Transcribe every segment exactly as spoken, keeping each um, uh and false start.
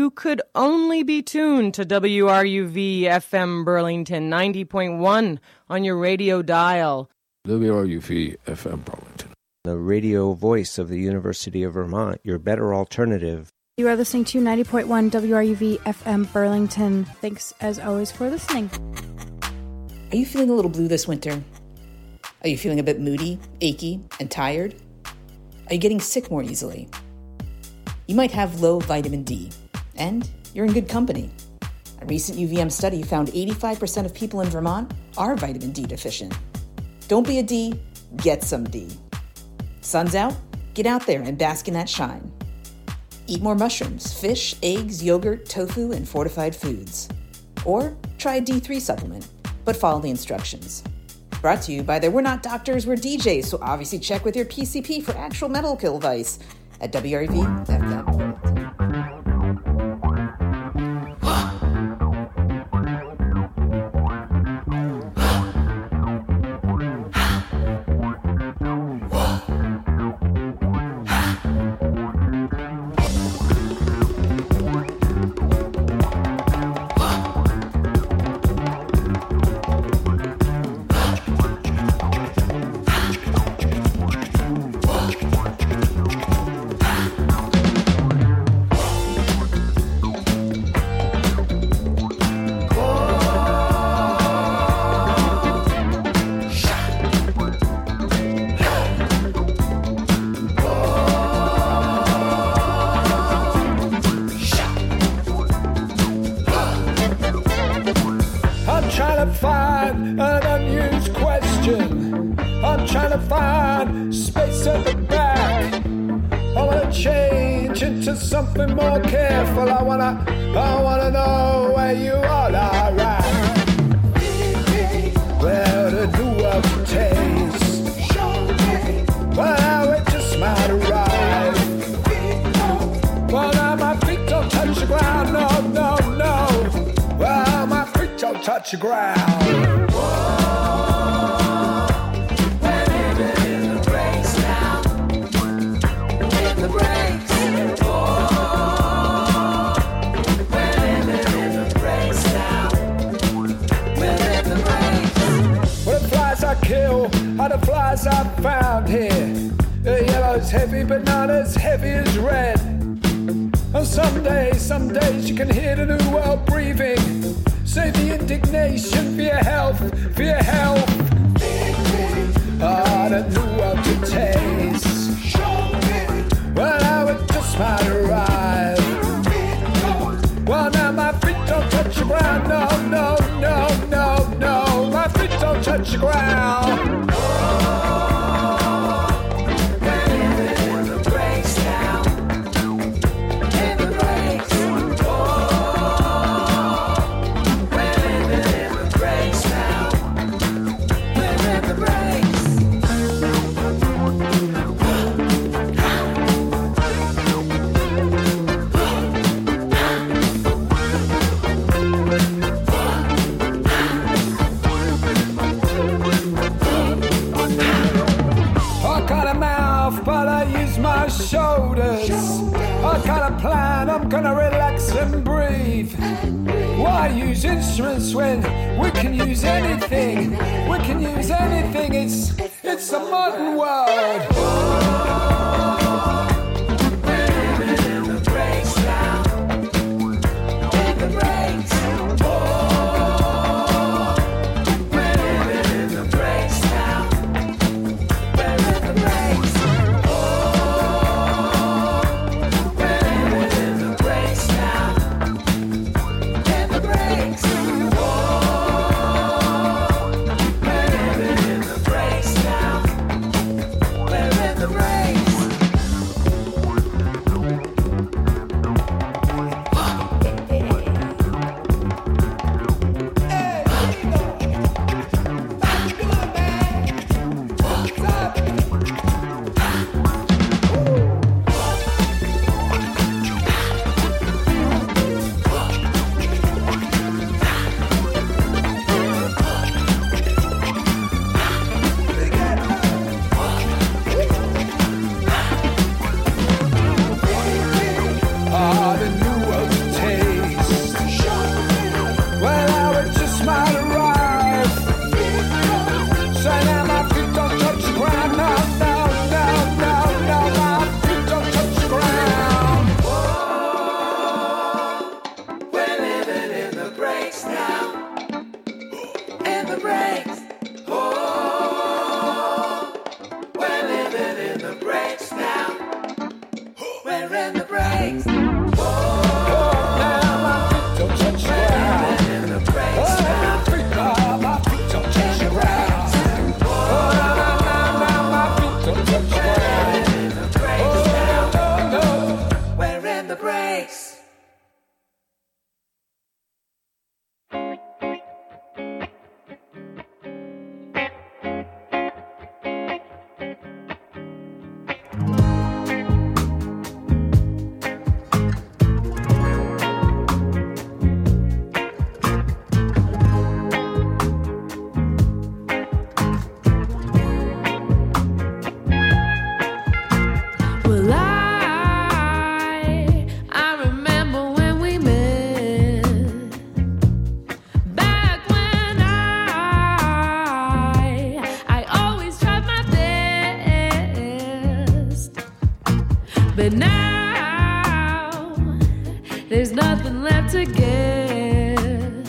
you could only be tuned to W R U V F M Burlington ninety point one on your radio dial. W R U V F M Burlington, the radio voice of the University of Vermont, your better alternative. You are listening to ninety point one W R U V F M Burlington. Thanks, as always, for listening. Are you feeling a little blue this winter? Are you feeling a bit moody, achy, and tired? Are you getting sick more easily? You might have low vitamin D, and you're in good company. A recent U V M study found eighty-five percent of people in Vermont are vitamin D deficient. Don't be a D, get some D. Sun's out, get out there and bask in that shine. Eat more mushrooms, fish, eggs, yogurt, tofu, and fortified foods. Or try a D three supplement, but follow the instructions. Brought to you by the We're Not Doctors, We're D Js, so obviously check with your P C P for actual medical advice at W R U V F M. Something more careful. I wanna, I wanna know where you are, alright. Where the new world taste. Well, how it just might arrive. Well, now my feet don't touch the ground, no, no, no. Well, my feet don't touch the ground. We're living in the breaks now. In the breaks. Kill are the flies I found here. The yellow's heavy, but not as heavy as red. And some days, some days you can hear the new world breathing. Save the indignation for your health, for your health. Ah, the new world to taste. Well, now it just might arrive. Well, now my feet don't touch the ground. No, no, no, no, no. My feet don't touch the ground. Shoulders. I got a plan, I'm gonna relax and breathe. Why use instruments when we can use anything? We can use anything, it's it's a modern world. brakes. But now there's nothing left to give.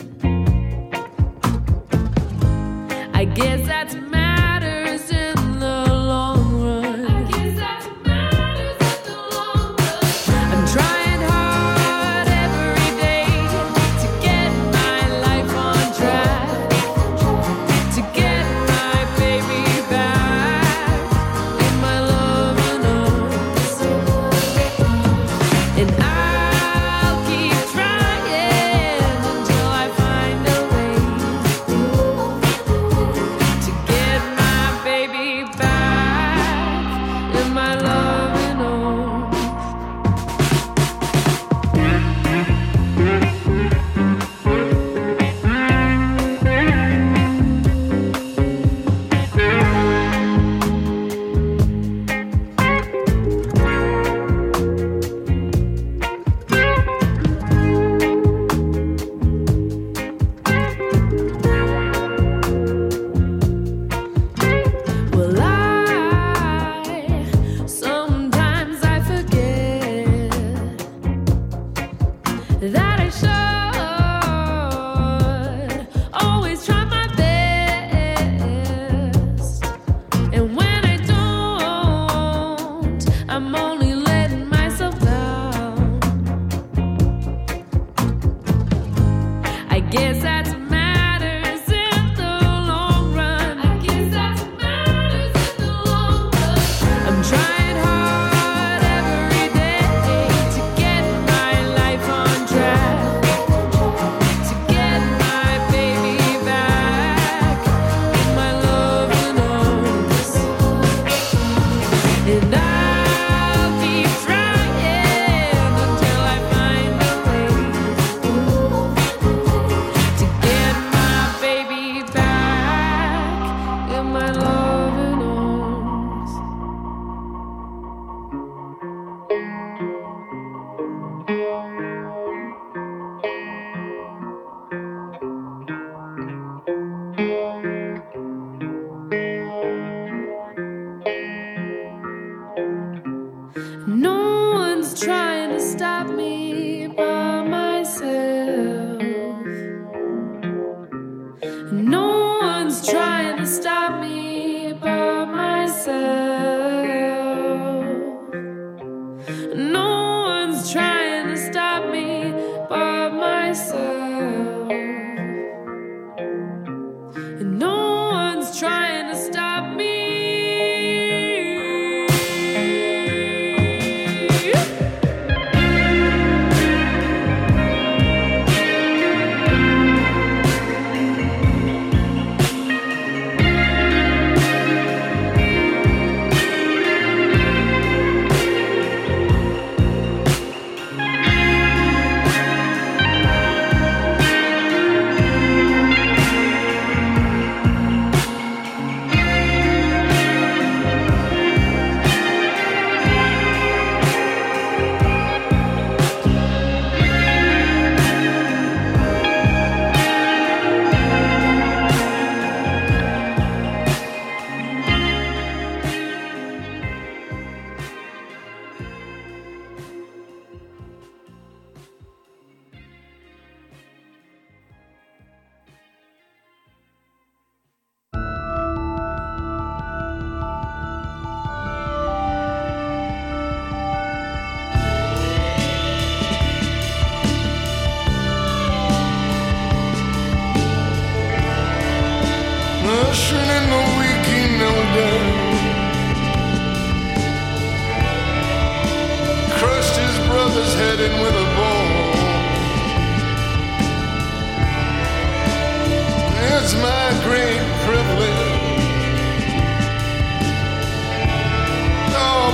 I guess that's matters in the long run. I guess that's matters in the long run. I'm trying hard every day to get my life on track, to get my baby back in my loving arms. And I'll keep trying until I find a way to get my baby back in my loving arms. Well, I sometimes I forget that I should always try my best, and when I don't, I'm only letting myself down. I guess that's matters in the long run. I guess that's matters in the long run. I'm trying hard every day to get my life on track, to get my baby back in my loving arms. And I'll keep trying until I find a way to get my baby back in my loving arms.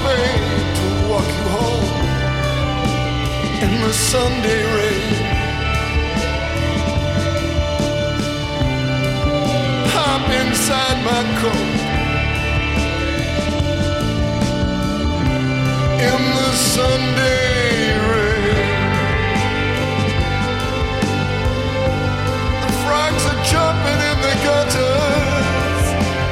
babe, to walk you home in the Sunday rain. Hop inside my coat in the Sunday rain. The frogs are jumping in the gutters.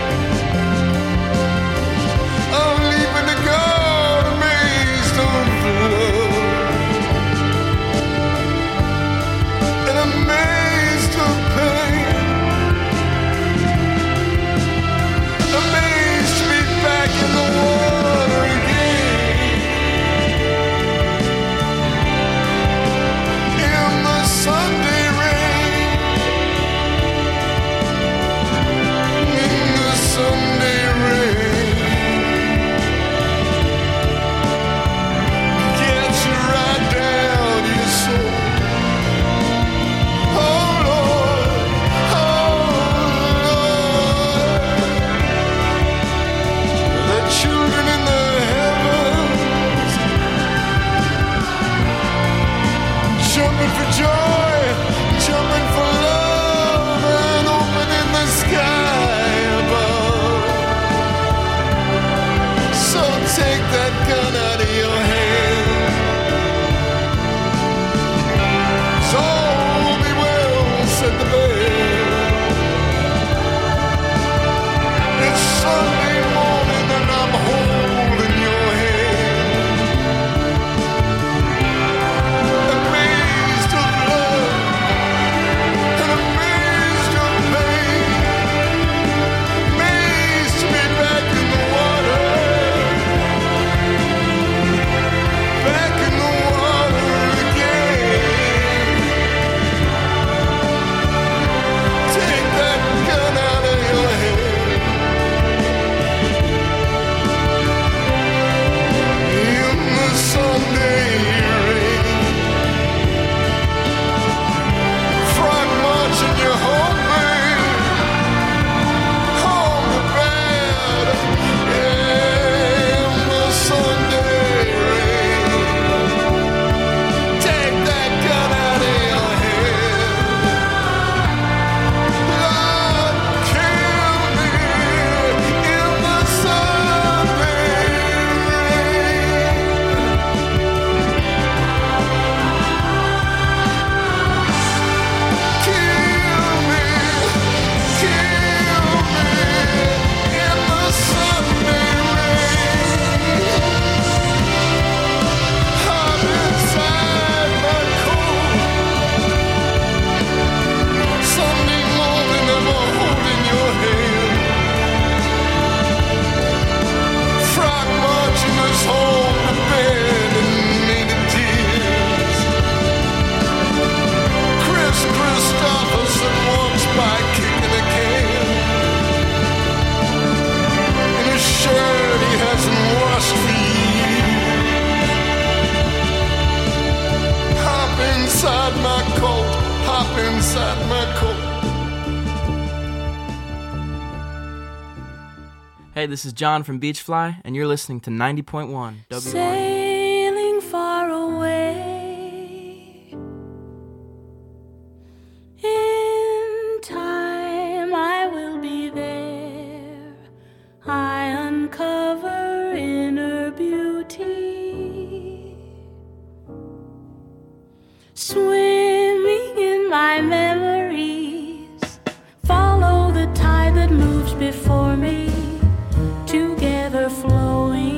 I'm leaving to go to Maidstone Blood, and I'm amazed of pain, amazed to be back in the water again, in the Sunday rain, in the Sunday rain. Gets you right down to your soul. Oh Lord, oh Lord, the children in the heavens jumping for joy, jumping for love, and opening the sky above. So take that gun out of your hand. So all be well, said the bell. It's Sunday morning and I'm holding your hand. Amazed of love and amazed of pain. Amazed to be back in the water. Back in the water again. Take that gun out of your head. In the Sunday rain. Frog marching you home, babe. Home to bed. In the Sunday rain. Take that gun out of your head. Lord, kill me in the Sunday rain. Kill me, kill me in the Sunday rain. I'm inside my coat. Sunday morning, I'm holding your hand. Frog marching us home to bed in native tears. Chris Christopherson walks by kicking a can in a shirt he hasn't washed for years. Hop inside my coat, hop inside my coat. Hey, this is John from Beachfly, and you're listening to ninety point one W R U. Sailing far away in time, I will be there. I uncover inner beauty, swimming in my memories. Follow the tide that moves before me, together flowing.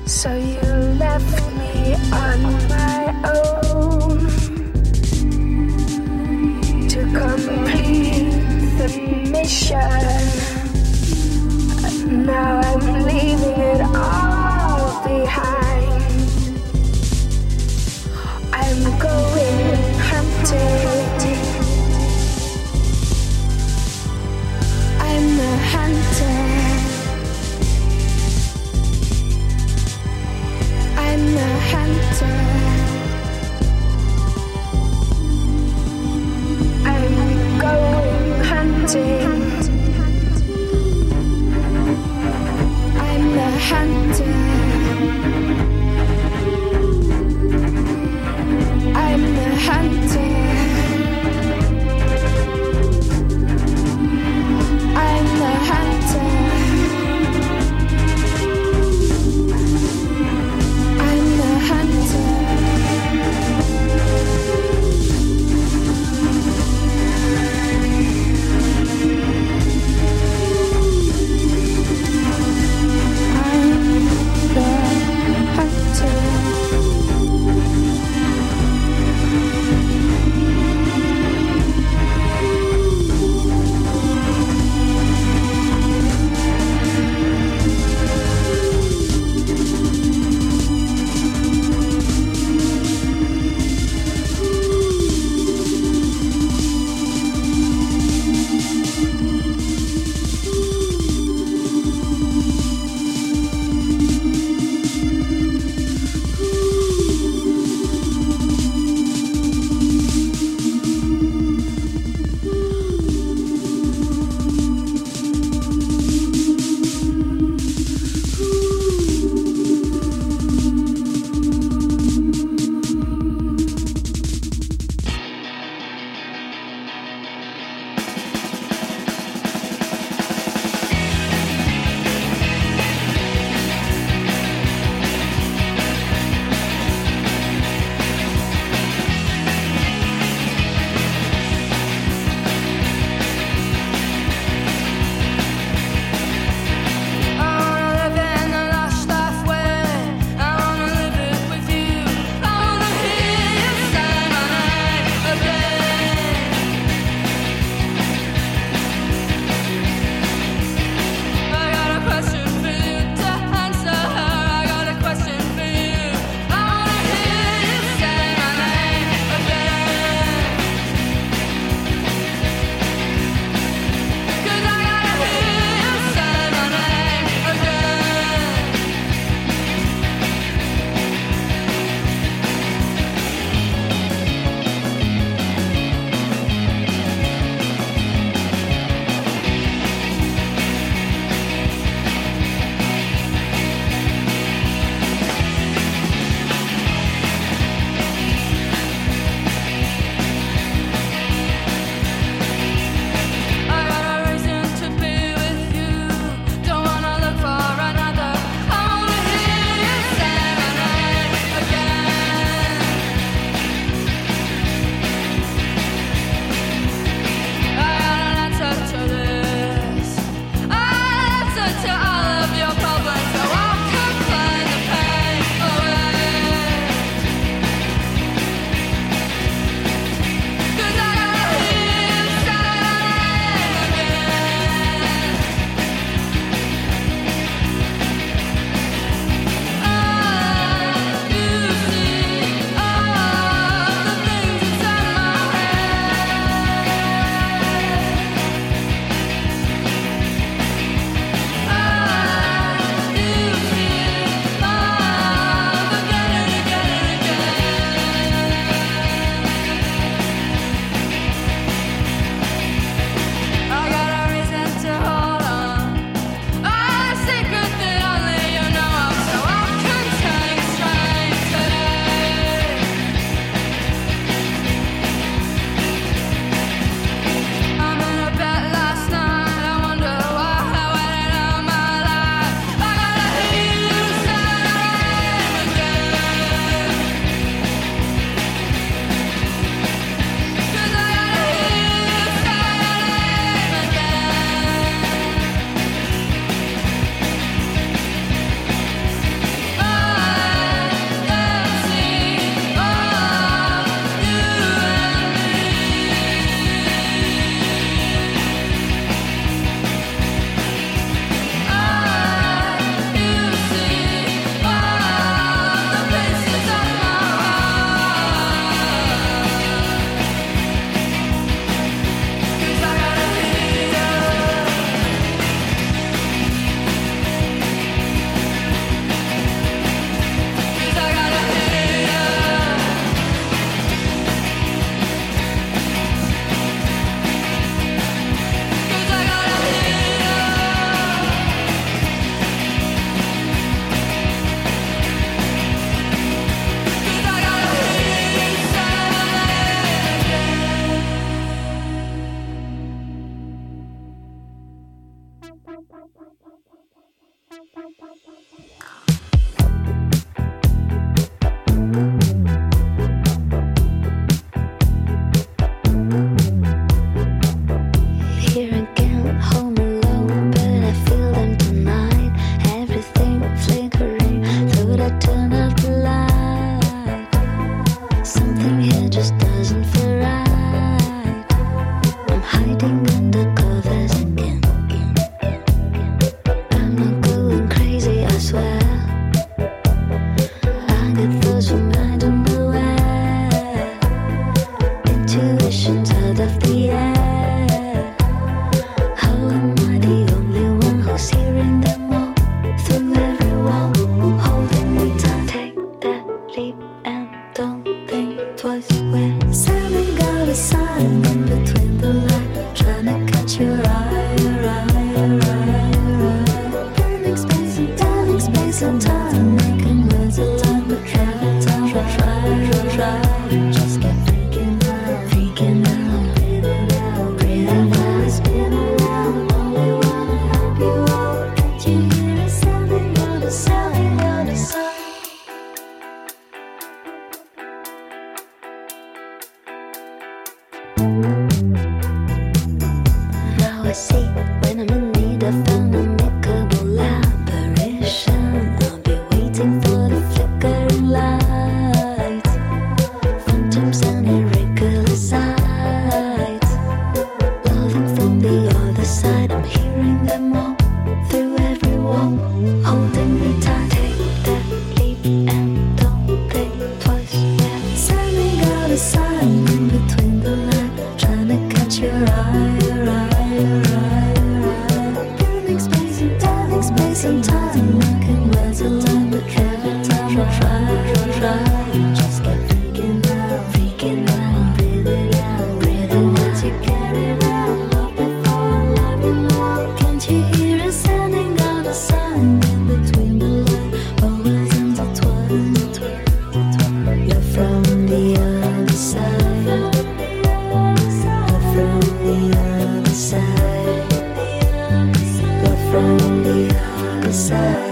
So you left me on my own to complete the mission. Now I'm leaving it all behind. I'm going hunting. I'm a hunter. I'm a hunter. I'm going hunting. I'm a hunter. I'm a hunter. I'm a hunter. I'm a hunter. I'm time, making words of time, but try, try, try, try, try. Just keep freaking out, freaking out, breathing out, breathing out, spinning out. Only wanna help you out. Can't you hear it sounding on the sound, on the sound? Now I see when I'm in need of an amicable apparition. I'll be waiting for the flickering light, phantoms and irregular sights, loving from the other side. I'm hearing them all through every wall, holding me tight. Take that leap and don't think twice. We're sending out a sign in between the lines, trying to catch your eye, your eye, your eye, your eye. Burning space and time, space and time, making words of time, but every time I try, try, try, just keep freaking out, freaking out, breathing out, breathing out. You get it out, love before love you more. Can't you hear it sounding on a sign in between the lines, always intertwined. You're from the other side, you're from the other side, you're from the other side.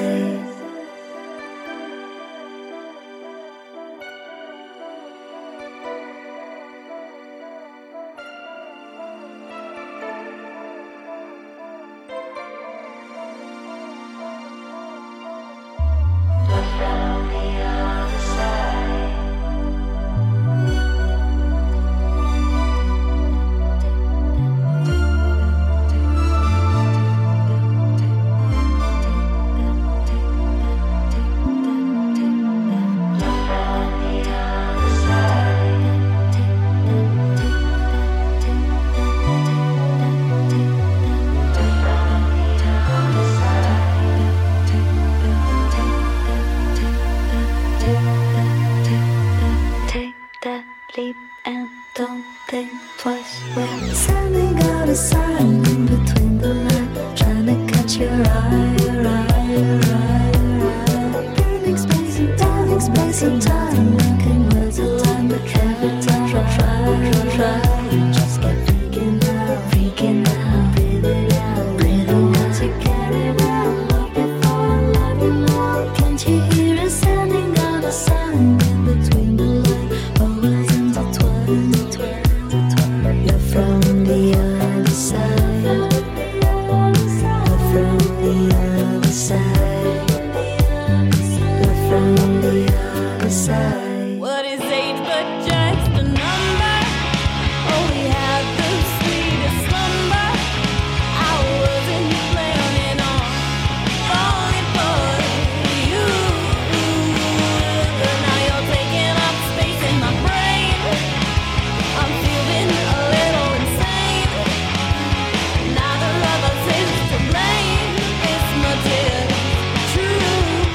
Take that leap and don't think twice. We're sending out a sign in between the lines, trying to catch your eye, your eye, your eye, your eye. Burning space and time, space and time, making words of time, but every time I try, try, try, just keep freaking out, freaking out, breathing out, breathing out. You get it out, love before love you more. Can't you hear it sounding on a sign in between the lines, always intertwined. You're from the other side, you're from the other side, you're from the other side. What is age but just a number? Oh, we had the sweetest slumber. I wasn't planning on falling for you, but now you're taking up space in my brain. I'm feeling a little insane. Neither of us is to blame. It's much is true.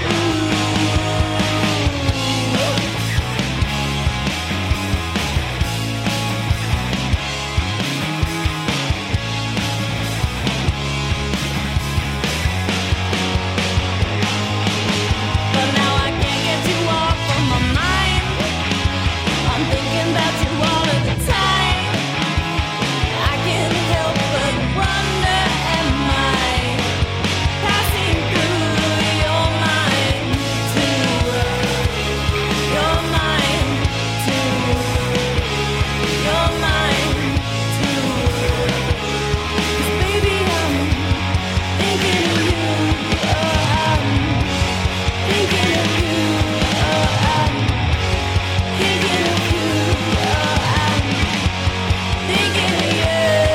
But now I can't get you off of my mind. I'm thinking about you all of the time. I can't help but wonder, am I passing through your mind too? Your mind too. Your mind too. 'Cause baby, I'm thinking of you. Oh, I'm thinking of you. Oh, I'm thinking of you. Oh, I'm thinking of you.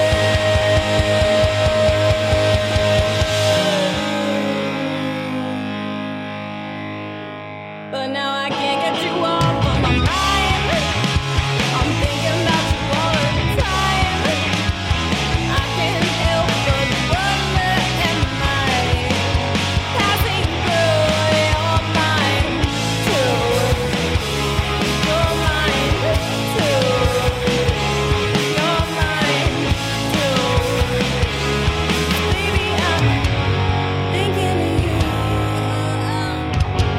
But now I can't get you off of my mind. I'm thinking about you all of the time. I can't help but wonder, am I passing through your mind too? Your mind too. Your mind too. Baby, I'm thinking of you.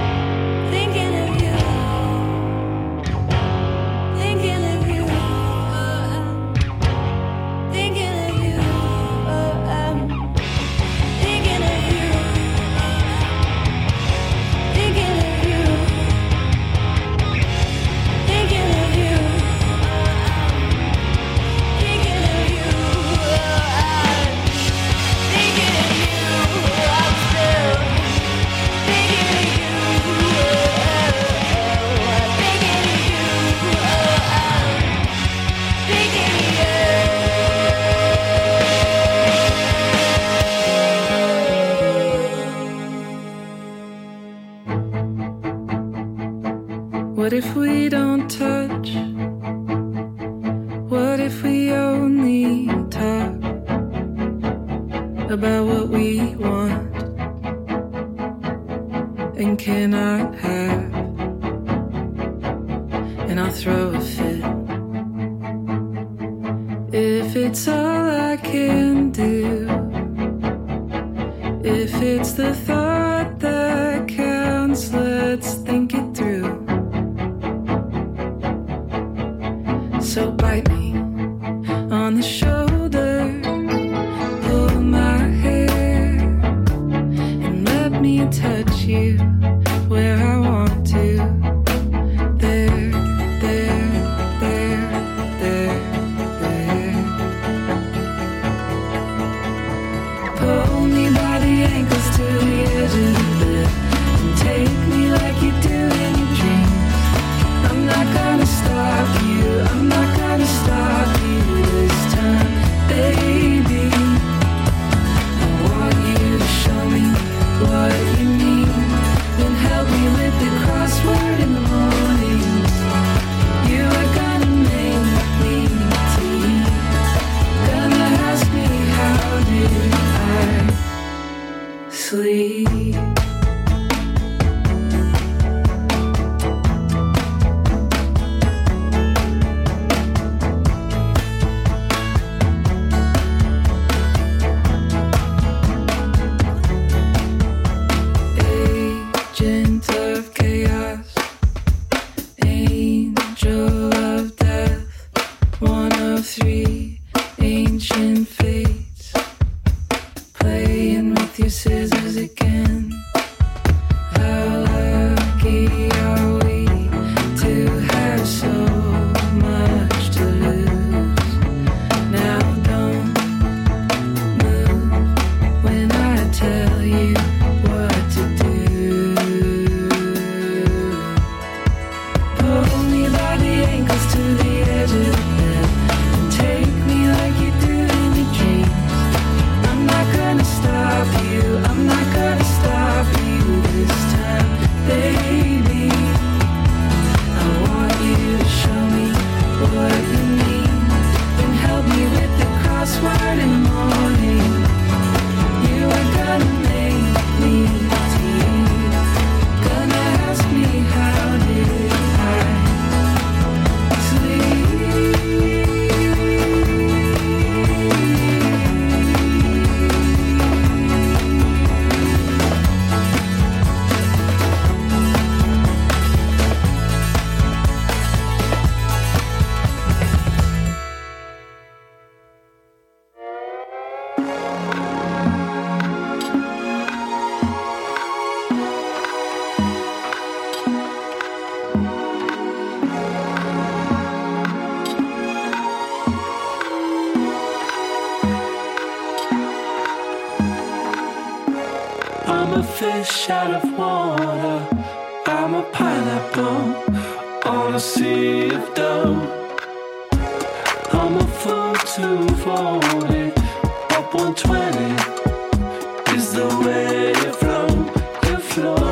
What if we don't touch? What if we only talk about what we want and cannot have? And I'll throw a fit if it's all I can do. If it's the thought that counts, let's think it through. So bite me on the shoulder, pull my hair, and let me touch you where I want to. There, there, there, there, there. Pull me by the ankles to the edge of the bed and take me like you do in your dreams. I'm not gonna stop you, I'm not gonna stop you this time, baby. I want you to show me what you mean, then help me with the crossword in the morning. You are gonna make me tea, gonna ask me how did I sleep. Agent of chaos, angel of death, one of three ancient fates, playing with your scissors again. How lucky are we to have so much to lose? Now don't move when I tell you what to do. Pull me by the ankles to the edge of the bed and take me like you do in your dreams. I'm not gonna stop you, I'm not gonna stop you this time, baby. I want you to show me what you mean, then help me with the crossword in the morning. You are gonna make me tea, gonna ask me how did I sleep. I'm a fish out of water, I'm a pineapple on a sea of dough. I'm a fool two forty, up one twenty is the way you flow, you flow,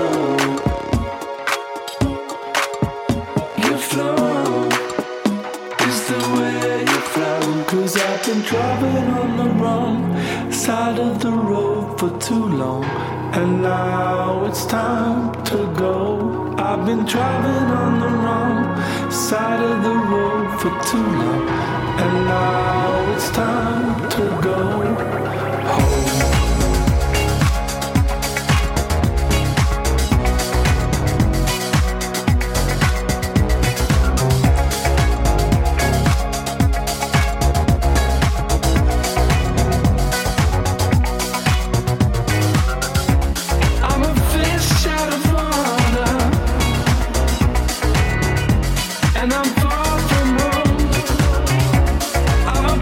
you flow, is the way you flow. Cause I've been driving on the wrong side of the road for too long, and now it's time to go. I've been driving on the wrong side of the road for too long, and now it's time to go home. And I'm far from home. I'm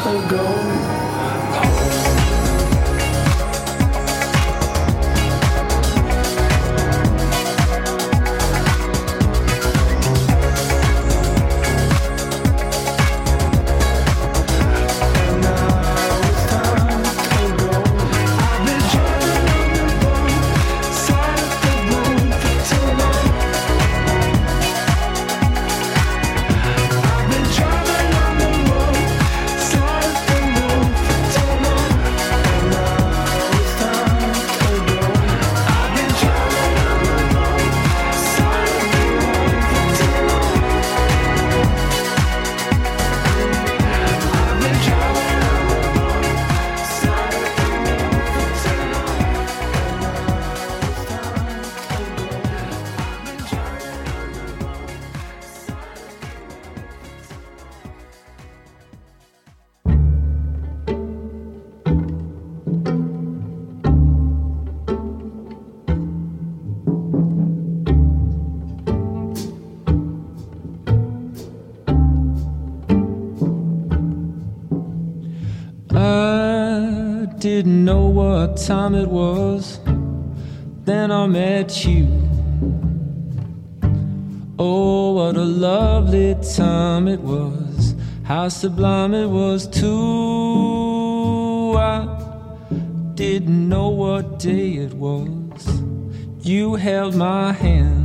Didn't know what time it was, then I met you. Oh, what a lovely time it was, how sublime it was too. I didn't know what day it was, you held my hand,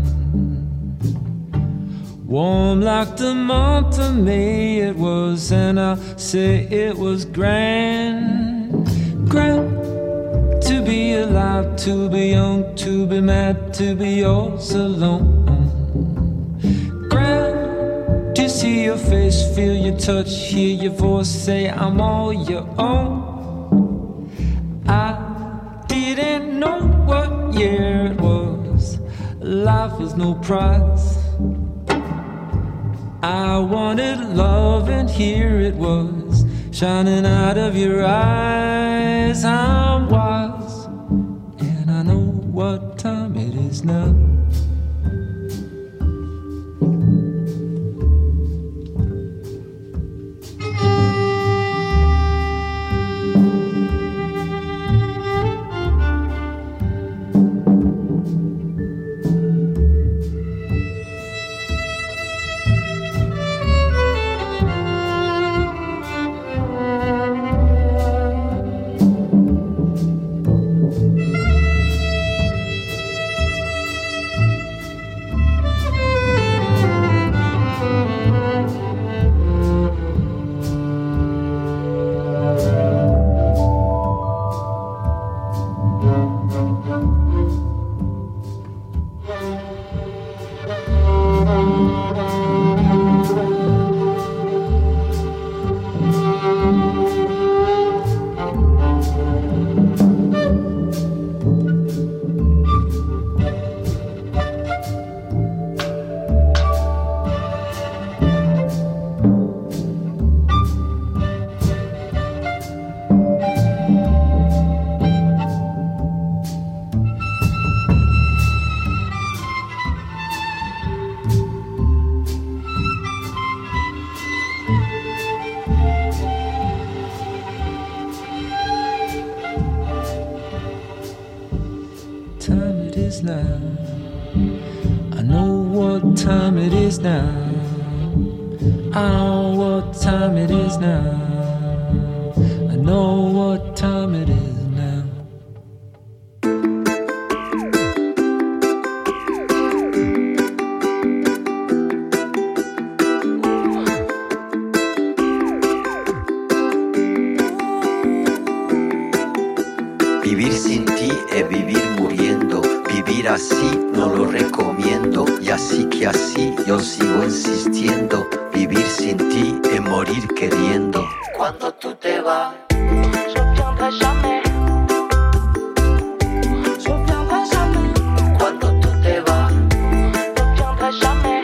warm like the month of May it was, and I say it was grand. Grand to be alive, to be young, to be mad, to be yours alone. Grand to see your face, feel your touch, hear your voice say I'm all your own. I didn't know what year it was, life was no prize. I wanted love and here it was, shining out of your eyes. I'm wise, and I know what time it is now. Now I know what time it is now. I know what time it is now. I know what time it is now. Vivir sin ti es vivir muriendo. Vivir así no lo recomiendo, y así que así yo sigo insistiendo. Vivir sin ti es morir queriendo. Cuando tú te vas, je reviendrai jamais. Je reviendrai jamais. Cuando tú te vas, je reviendrai jamais.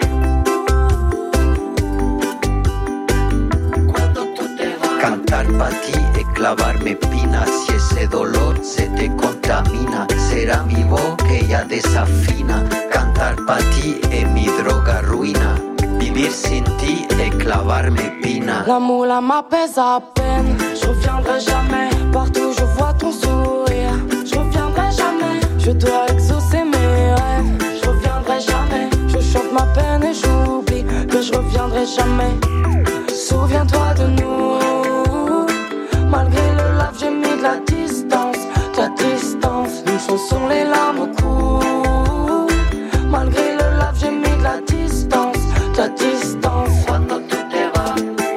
Cuando tú te vas. Cantar para ti es clavarme espinas, si ese dolor se te contamina, será mi voz que ella desafina. Cantar pa' ti es mi droga ruina. Vivir sin ti es clavarme espina. Sedrina. La moula m'apaise à peine. Je reviendrai jamais. Partout je vois ton sourire. Je reviendrai jamais. Je dois exaucer mes rêves. Je reviendrai jamais. Je chante ma peine et j'oublie que je reviendrai jamais. Souviens-toi de nous. Malgré le lave, j'ai mis de la distance. De la distance. Une chanson, les larmes coulent. Malgré le lave, j'ai mis de la distance. De la distance. Cuando tú te vas.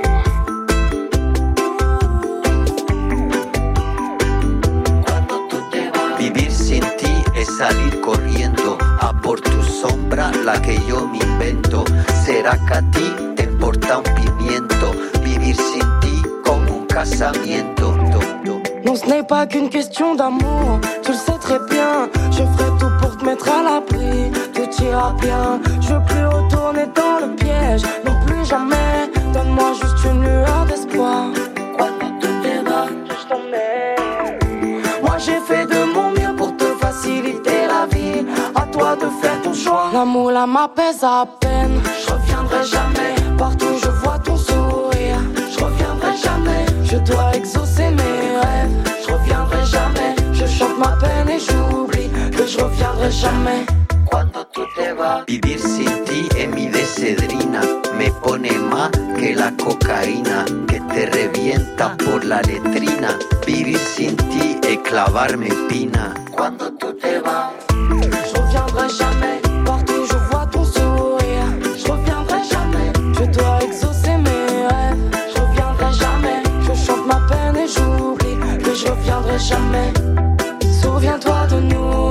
Cuando tú te vas. Vivir sin ti es salir corriendo a por tu sombra, la que yo me invento. ¿Será que a ti te importa un pimiento? Vivir sin ti como un casamiento. Non, ce n'est pas qu'une question d'amour, tu le sais très bien. Je ferai tout pour te mettre à l'abri, tout ira bien. Je veux plus retourner dans le piège, non plus jamais. Donne-moi juste une lueur d'espoir. Cuando tú te vas, je t'emmène. Moi j'ai fait de mon mieux pour te faciliter la vie. À toi de faire ton choix. L'amour là m'apaise à peine. Je reviendrai jamais. Partout je vois ton sourire. Je reviendrai jamais. Je dois exaucer mes rêves. Je reviendrai jamais. Je chante ma peine et j'oublie que je reviendrai jamais. Cuando tú te vas. Vivir sin ti es mi desedrina. Me pone más que la cocaína que te revienta por la letrina. Vivir sin ti es clavarme pina. Cuando tú te vas. Je reviendrai jamais. Partout je vois ton sourire. Je reviendrai jamais. Je dois exaucer mes rêves. Je reviendrai jamais. Je chante ma peine et j'oublie que je reviendrai jamais. Souviens-toi de nous.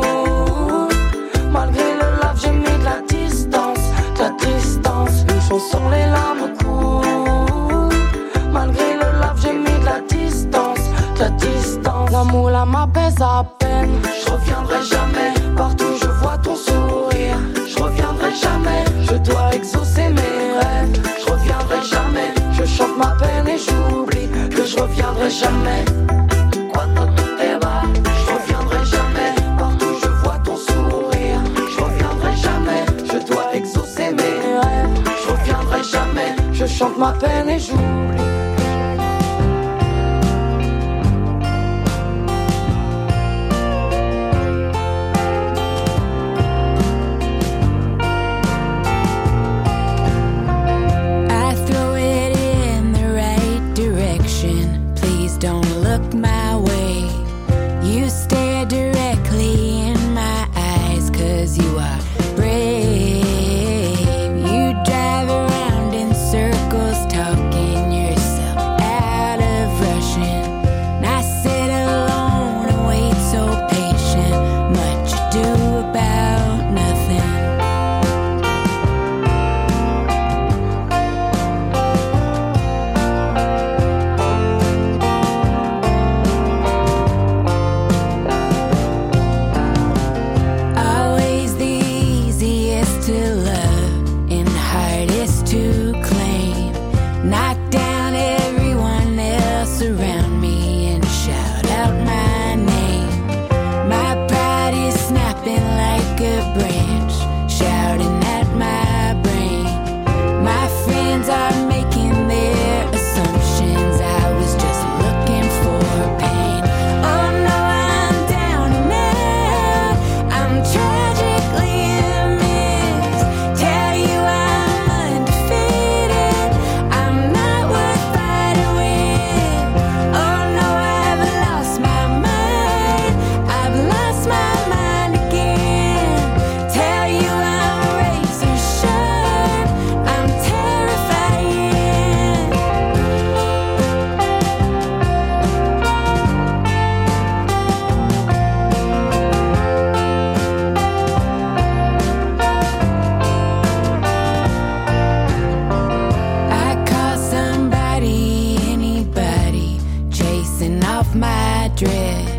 Malgré le lave, j'ai mis de la distance. De la distance. Une chanson, les larmes coulent. Malgré le lave, j'ai mis de la distance. De la distance. L'amour là m'apaise à peine. Je reviendrai jamais. Partout je vois ton sourire. Je reviendrai jamais. Je dois exaucer mes rêves. Je reviendrai jamais. Je chante ma peine et j'oublie que je reviendrai jamais. Cuando tú te vas. Je reviendrai jamais. Partout je vois ton sourire. Je reviendrai jamais. Je dois exaucer mes rêves. Je reviendrai jamais. Je chante ma peine et j'oublie. My dread